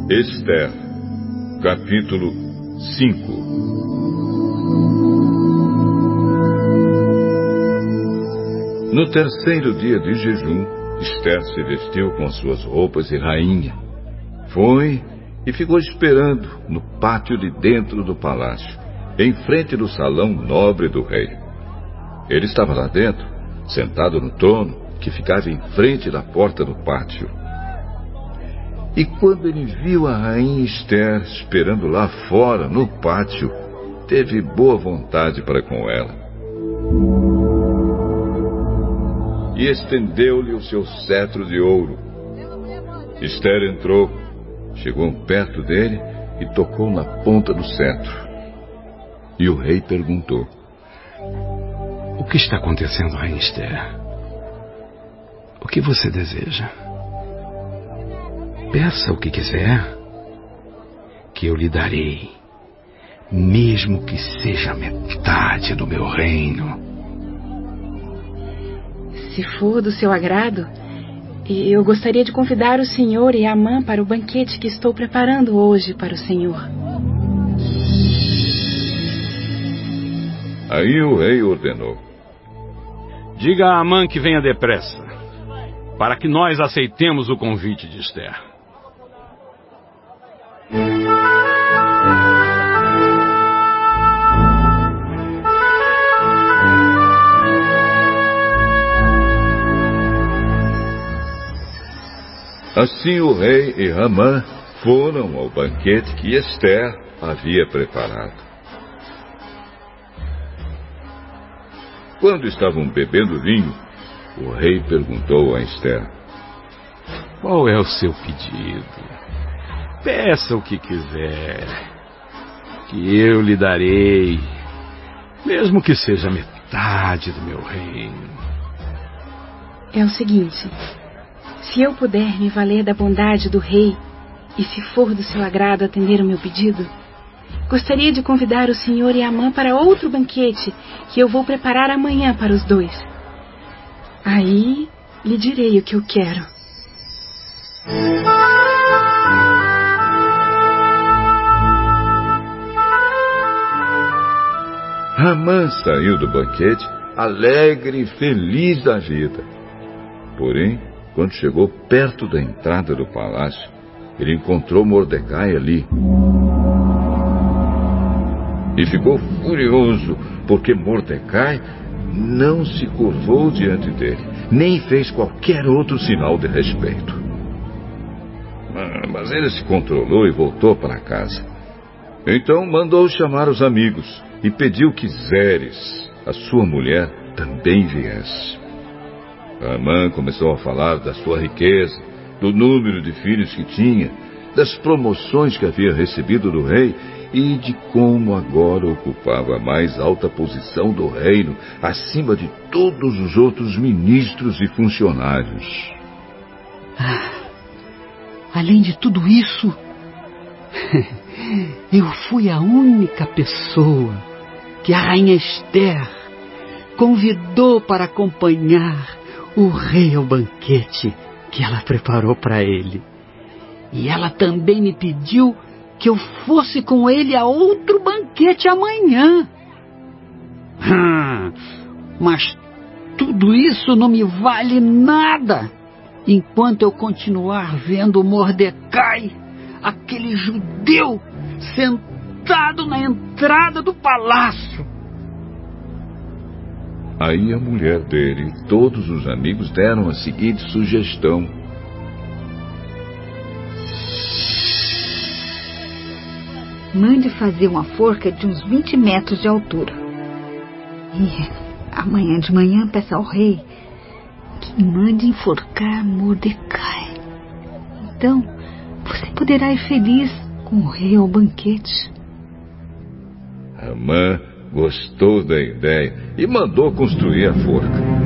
Esther, capítulo 5. No terceiro dia de jejum, Esther se vestiu com suas roupas de rainha. Foi e ficou esperando no pátio de dentro do palácio, em frente do salão nobre do rei. Ele estava lá dentro, sentado no trono, que ficava em frente da porta do pátio. E quando ele viu a rainha Esther esperando lá fora, no pátio, teve boa vontade para com ela. E estendeu-lhe o seu cetro de ouro. Esther entrou, chegou perto dele e tocou na ponta do cetro. E o rei perguntou: O que está acontecendo, rainha Esther? O que você deseja? Peça o que quiser, que eu lhe darei, mesmo que seja metade do meu reino. Se for do seu agrado, eu gostaria de convidar o senhor e Amã para o banquete que estou preparando hoje para o senhor. Aí o rei ordenou: Diga a Amã que venha depressa, para que nós aceitemos o convite de Esther. Assim o rei e Amã foram ao banquete que Esther havia preparado. Quando estavam bebendo vinho, o rei perguntou a Esther: Qual é o seu pedido? Peça o que quiser, que eu lhe darei, mesmo que seja metade do meu reino. É o seguinte: se eu puder me valer da bondade do rei, e se for do seu agrado atender o meu pedido, gostaria de convidar o senhor e Amã para outro banquete que eu vou preparar amanhã para os dois. Aí lhe direi o que eu quero. Amã saiu do banquete alegre e feliz da vida. Porém, quando chegou perto da entrada do palácio, ele encontrou Mordecai ali. E ficou furioso, porque Mordecai não se curvou diante dele, nem fez qualquer outro sinal de respeito. Mas ele se controlou e voltou para casa. Então mandou chamar os amigos e pediu que Zeres, a sua mulher, também viesse. Amã começou a falar da sua riqueza, do número de filhos que tinha, das promoções que havia recebido do rei e de como agora ocupava a mais alta posição do reino, acima de todos os outros ministros e funcionários. Além de tudo isso, eu fui a única pessoa que a rainha Esther convidou para acompanhar o rei ao banquete que ela preparou para ele. E ela também me pediu que eu fosse com ele a outro banquete amanhã. Mas tudo isso não me vale nada enquanto eu continuar vendo Mordecai, aquele judeu, sentado na entrada do palácio. Aí a mulher dele e todos os amigos deram a seguinte sugestão: Mande fazer uma forca de uns 20 metros de altura. E amanhã de manhã peça ao rei que mande enforcar Mordecai. Então você poderá ir feliz com o rei ao banquete. Amã gostou da ideia e mandou construir a forca.